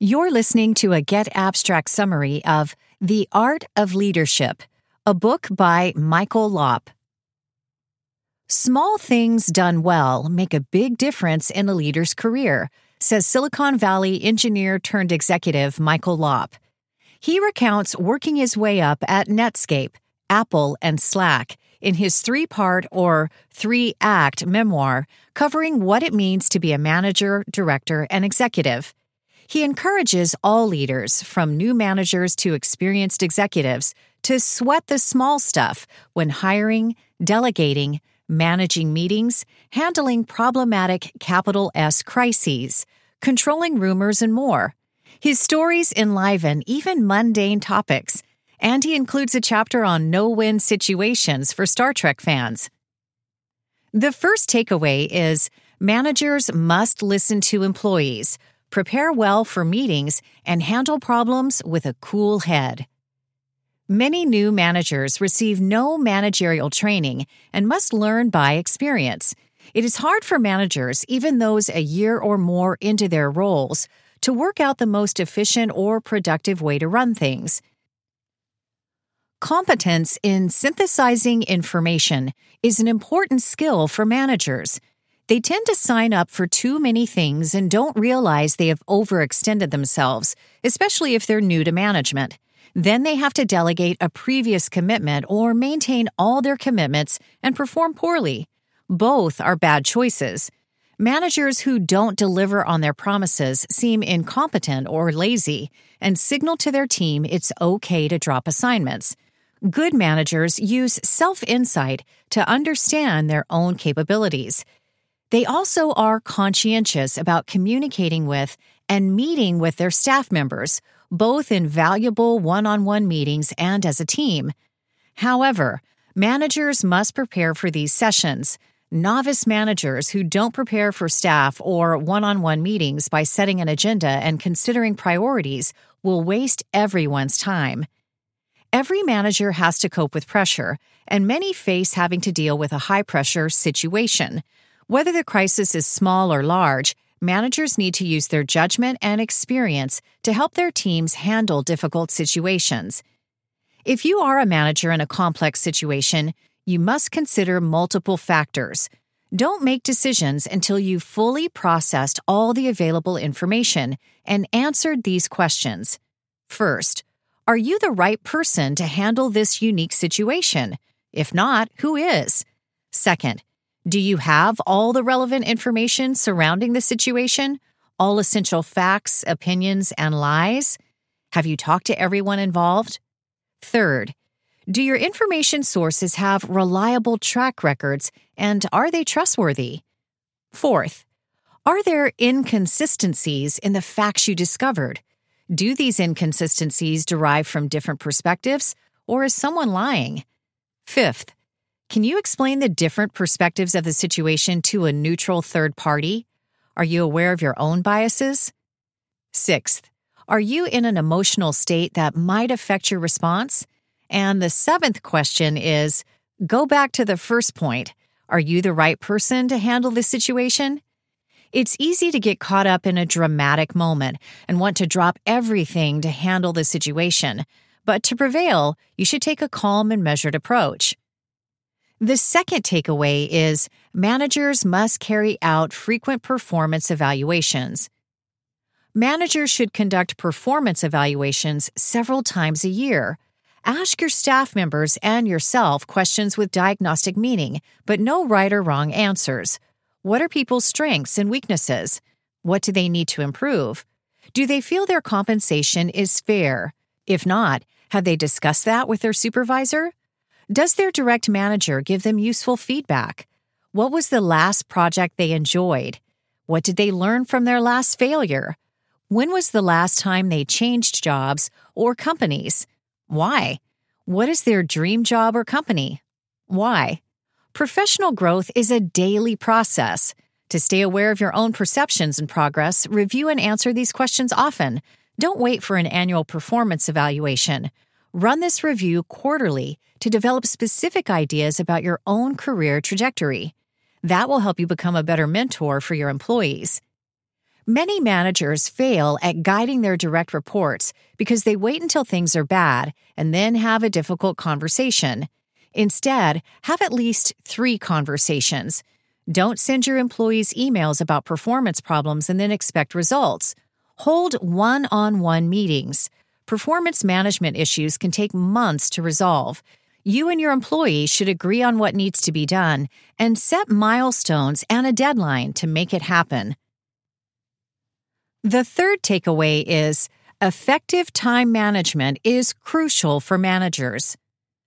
You're listening to a Get Abstract summary of The Art of Leadership, a book by Michael Lopp. Small things done well make a big difference in a leader's career, says Silicon Valley engineer turned executive Michael Lopp. He recounts working his way up at Netscape, Apple, and Slack in his three-part or three-act memoir covering what it means to be a manager, director, and executive. He encourages all leaders, from new managers to experienced executives, to sweat the small stuff when hiring, delegating, managing meetings, handling problematic capital S crises, controlling rumors, and more. His stories enliven even mundane topics, and he includes a chapter on no-win situations for Star Trek fans. The first takeaway is managers must listen to employees, prepare well for meetings, and handle problems with a cool head. Many new managers receive no managerial training and must learn by experience. It is hard for managers, even those a year or more into their roles, to work out the most efficient or productive way to run things. Competence in synthesizing information is an important skill for managers. They tend to sign up for too many things and don't realize they have overextended themselves, especially if they're new to management. Then they have to delegate a previous commitment or maintain all their commitments and perform poorly. Both are bad choices. Managers who don't deliver on their promises seem incompetent or lazy and signal to their team it's okay to drop assignments. Good managers use self-insight to understand their own capabilities. They also are conscientious about communicating with and meeting with their staff members, both in valuable one-on-one meetings and as a team. However, managers must prepare for these sessions. Novice managers who don't prepare for staff or one-on-one meetings by setting an agenda and considering priorities will waste everyone's time. Every manager has to cope with pressure, and many face having to deal with a high-pressure situation. Whether the crisis is small or large, managers need to use their judgment and experience to help their teams handle difficult situations. If you are a manager in a complex situation, you must consider multiple factors. Don't make decisions until you've fully processed all the available information and answered these questions. First, are you the right person to handle this unique situation? If not, who is? Second, do you have all the relevant information surrounding the situation? All essential facts, opinions, and lies? Have you talked to everyone involved? Third, do your information sources have reliable track records, and are they trustworthy? Fourth, are there inconsistencies in the facts you discovered? Do these inconsistencies derive from different perspectives, or is someone lying? Fifth, can you explain the different perspectives of the situation to a neutral third party? Are you aware of your own biases? Sixth, are you in an emotional state that might affect your response? And the seventh question is, go back to the first point. Are you the right person to handle this situation? It's easy to get caught up in a dramatic moment and want to drop everything to handle the situation. But to prevail, you should take a calm and measured approach. The second takeaway is managers must carry out frequent performance evaluations. Managers should conduct performance evaluations several times a year. Ask your staff members and yourself questions with diagnostic meaning, but no right or wrong answers. What are people's strengths and weaknesses? What do they need to improve? Do they feel their compensation is fair? If not, have they discussed that with their supervisor? Does their direct manager give them useful feedback? What was the last project they enjoyed? What did they learn from their last failure? When was the last time they changed jobs or companies? Why? What is their dream job or company? Why? Professional growth is a daily process. To stay aware of your own perceptions and progress, review and answer these questions often. Don't wait for an annual performance evaluation. Run this review quarterly to develop specific ideas about your own career trajectory. That will help you become a better mentor for your employees. Many managers fail at guiding their direct reports because they wait until things are bad and then have a difficult conversation. Instead, have at least 3 conversations. Don't send your employees emails about performance problems and then expect results. Hold one-on-one meetings. Performance management issues can take months to resolve. You and your employees should agree on what needs to be done and set milestones and a deadline to make it happen. The third takeaway is effective time management is crucial for managers.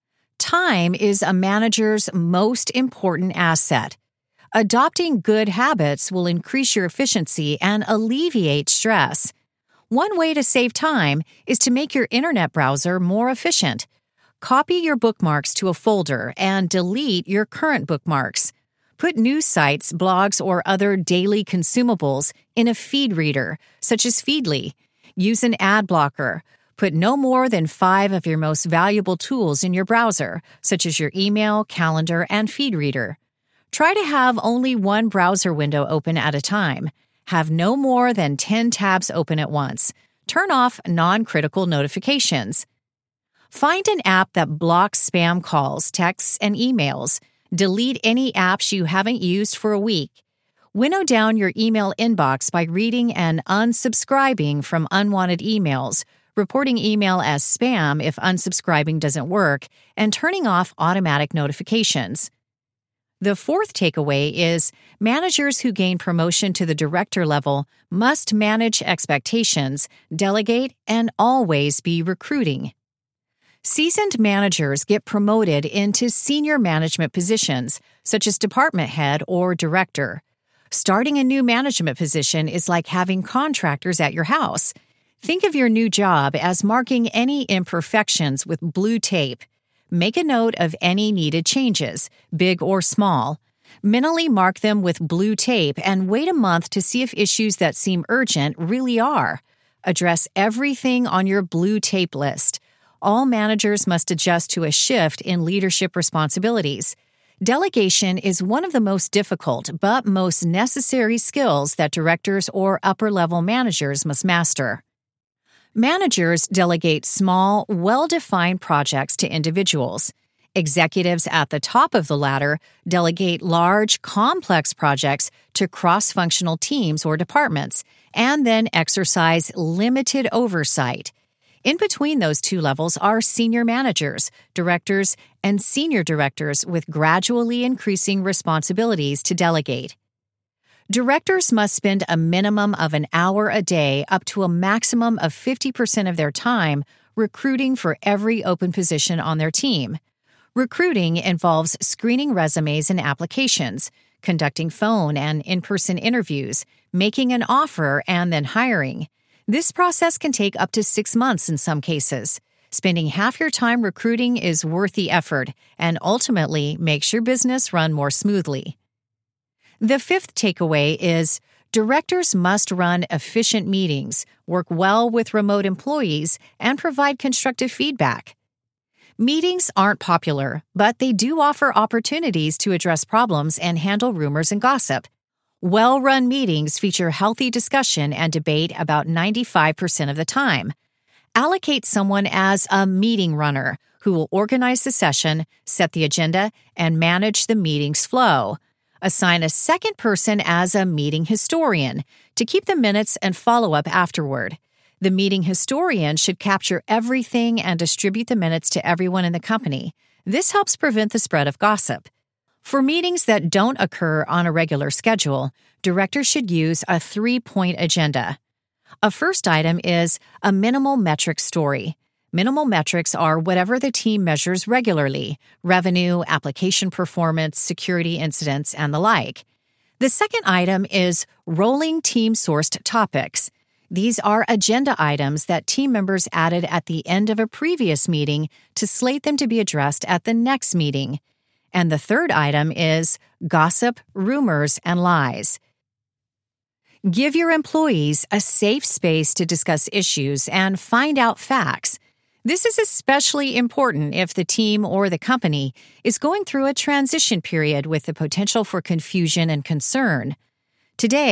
Time is a manager's most important asset. Adopting good habits will increase your efficiency and alleviate stress. One way to save time is to make your internet browser more efficient. Copy your bookmarks to a folder and delete your current bookmarks. Put news sites, blogs, or other daily consumables in a feed reader, such as Feedly. Use an ad blocker. Put no more than 5 of your most valuable tools in your browser, such as your email, calendar, and feed reader. Try to have only one browser window open at a time. Have no more than 10 tabs open at once. Turn off non-critical notifications. Find an app that blocks spam calls, texts, and emails. Delete any apps you haven't used for a week. Winnow down your email inbox by reading and unsubscribing from unwanted emails, reporting email as spam if unsubscribing doesn't work, and turning off automatic notifications. The fourth takeaway is managers who gain promotion to the director level must manage expectations, delegate, and always be recruiting. Seasoned managers get promoted into senior management positions, such as department head or director. Starting a new management position is like having contractors at your house. Think of your new job as marking any imperfections with blue tape. Make a note of any needed changes, big or small. Mentally mark them with blue tape and wait a month to see if issues that seem urgent really are. Address everything on your blue tape list. All managers must adjust to a shift in leadership responsibilities. Delegation is one of the most difficult but most necessary skills that directors or upper-level managers must master. Managers delegate small, well-defined projects to individuals. Executives at the top of the ladder delegate large, complex projects to cross-functional teams or departments, and then exercise limited oversight. In between those 2 levels are senior managers, directors, and senior directors with gradually increasing responsibilities to delegate. Directors must spend a minimum of an hour a day up to a maximum of 50% of their time recruiting for every open position on their team. Recruiting involves screening resumes and applications, conducting phone and in-person interviews, making an offer, and then hiring. This process can take up to 6 months in some cases. Spending half your time recruiting is worth the effort and ultimately makes your business run more smoothly. The fifth takeaway is directors must run efficient meetings, work well with remote employees, and provide constructive feedback. Meetings aren't popular, but they do offer opportunities to address problems and handle rumors and gossip. Well-run meetings feature healthy discussion and debate about 95% of the time. Allocate someone as a meeting runner who will organize the session, set the agenda, and manage the meeting's flow. Assign a second person as a meeting historian to keep the minutes and follow up afterward. The meeting historian should capture everything and distribute the minutes to everyone in the company. This helps prevent the spread of gossip. For meetings that don't occur on a regular schedule, directors should use a 3-point agenda. A first item is a minimal metric story. Minimal metrics are whatever the team measures regularly: revenue, application performance, security incidents, and the like. The second item is rolling team-sourced topics. These are agenda items that team members added at the end of a previous meeting to slate them to be addressed at the next meeting. And the third item is gossip, rumors, and lies. Give your employees a safe space to discuss issues and find out facts. This is especially important if the team or the company is going through a transition period with the potential for confusion and concern. Today,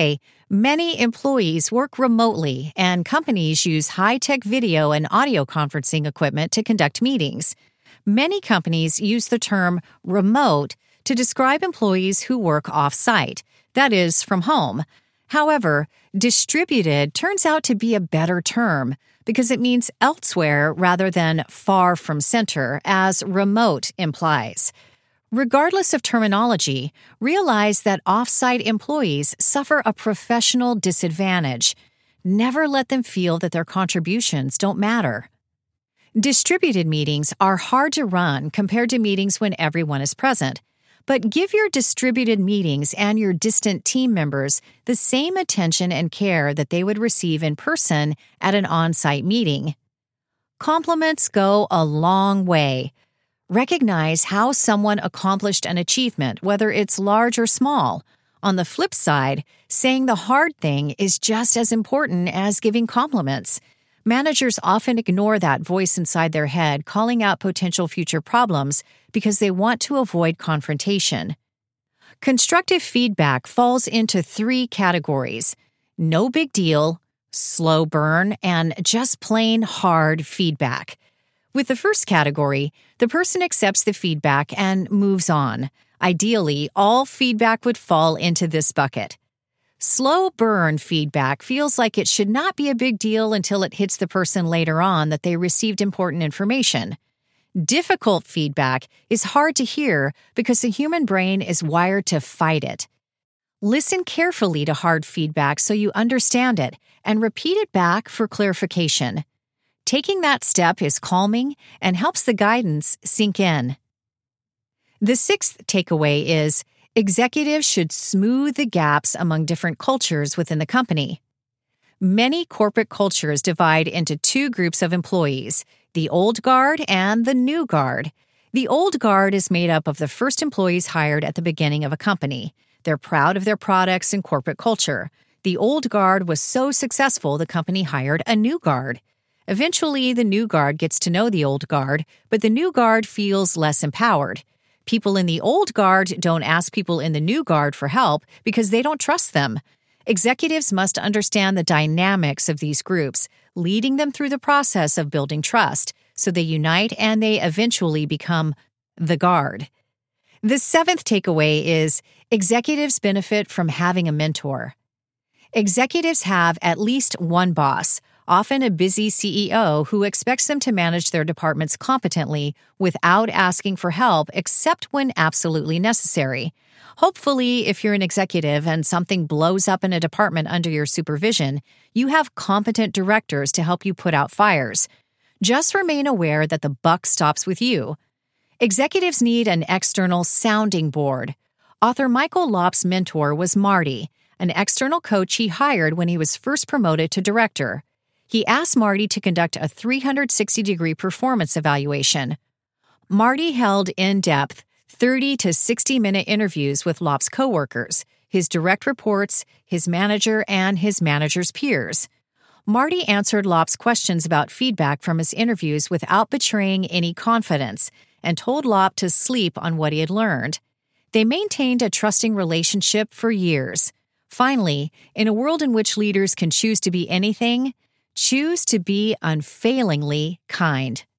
Many employees work remotely, and companies use high-tech video and audio conferencing equipment to conduct meetings. Many companies use the term remote to describe employees who work off-site, that is, from home. However, distributed turns out to be a better term because it means elsewhere rather than far from center, as remote implies. Regardless of terminology, realize that off-site employees suffer a professional disadvantage. Never let them feel that their contributions don't matter. Distributed meetings are hard to run compared to meetings when everyone is present, but give your distributed meetings and your distant team members the same attention and care that they would receive in person at an on-site meeting. Compliments go a long way. Recognize how someone accomplished an achievement, whether it's large or small. On the flip side, saying the hard thing is just as important as giving compliments. Managers often ignore that voice inside their head calling out potential future problems because they want to avoid confrontation. Constructive feedback falls into 3 categories: no big deal, slow burn, and just plain hard feedback. With the first category, the person accepts the feedback and moves on. Ideally, all feedback would fall into this bucket. Slow burn feedback feels like it should not be a big deal until it hits the person later on that they received important information. Difficult feedback is hard to hear because the human brain is wired to fight it. Listen carefully to hard feedback so you understand it and repeat it back for clarification. Taking that step is calming and helps the guidance sink in. The 6th takeaway is executives should smooth the gaps among different cultures within the company. Many corporate cultures divide into 2 groups of employees, the old guard and the new guard. The old guard is made up of the first employees hired at the beginning of a company. They're proud of their products and corporate culture. The old guard was so successful the company hired a new guard. Eventually, the new guard gets to know the old guard, but the new guard feels less empowered. People in the old guard don't ask people in the new guard for help because they don't trust them. Executives must understand the dynamics of these groups, leading them through the process of building trust, so they unite and they eventually become the guard. The 7th takeaway is executives benefit from having a mentor. Executives have at least one boss, often a busy CEO who expects them to manage their departments competently without asking for help except when absolutely necessary. Hopefully, if you're an executive and something blows up in a department under your supervision, you have competent directors to help you put out fires. Just remain aware that the buck stops with you. Executives need an external sounding board. Author Michael Lopp's mentor was Marty, an external coach he hired when he was first promoted to director. He asked Marty to conduct a 360-degree performance evaluation. Marty held in-depth 30 to 60-minute interviews with Lopp's coworkers, his direct reports, his manager, and his manager's peers. Marty answered Lopp's questions about feedback from his interviews without betraying any confidence and told Lopp to sleep on what he had learned. They maintained a trusting relationship for years. Finally, in a world in which leaders can choose to be anything, choose to be unfailingly kind.